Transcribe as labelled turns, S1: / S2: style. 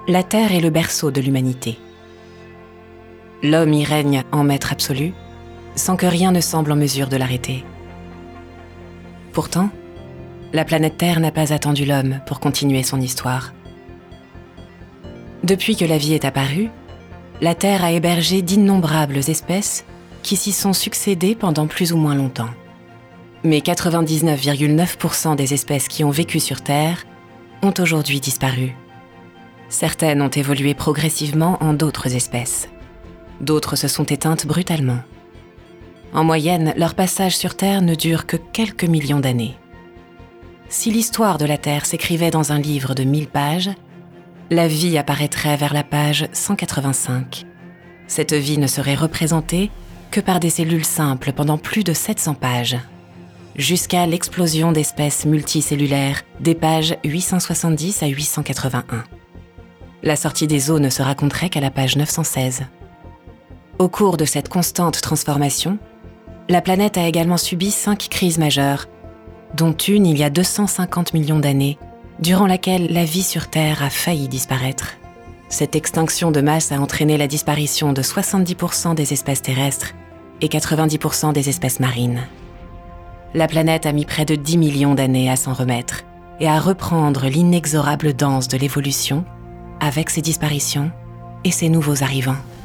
S1: la Terre est le berceau de l'humanité. L'homme y règne en maître absolu, sans que rien ne semble en mesure de l'arrêter. Pourtant, la planète Terre n'a pas attendu l'homme pour continuer son histoire. Depuis que la vie est apparue, la Terre a hébergé d'innombrables espèces qui s'y sont succédées pendant plus ou moins longtemps. Mais 99,9% des espèces qui ont vécu sur Terre ont aujourd'hui disparu. Certaines ont évolué progressivement en d'autres espèces. D'autres se sont éteintes brutalement. En moyenne, leur passage sur Terre ne dure que quelques millions d'années. Si l'histoire de la Terre s'écrivait dans un livre de 1000 pages, la vie apparaîtrait vers la page 185. Cette vie ne serait représentée que par des cellules simples pendant plus de 700 pages, jusqu'à l'explosion d'espèces multicellulaires des pages 870 à 881. La sortie des eaux ne se raconterait qu'à la page 916. Au cours de cette constante transformation, la planète a également subi 5 crises majeures, dont une il y a 250 millions d'années, durant laquelle la vie sur Terre a failli disparaître. Cette extinction de masse a entraîné la disparition de 70% des espèces terrestres et 90% des espèces marines. La planète a mis près de 10 millions d'années à s'en remettre et à reprendre l'inexorable danse de l'évolution avec ses disparitions et ses nouveaux arrivants.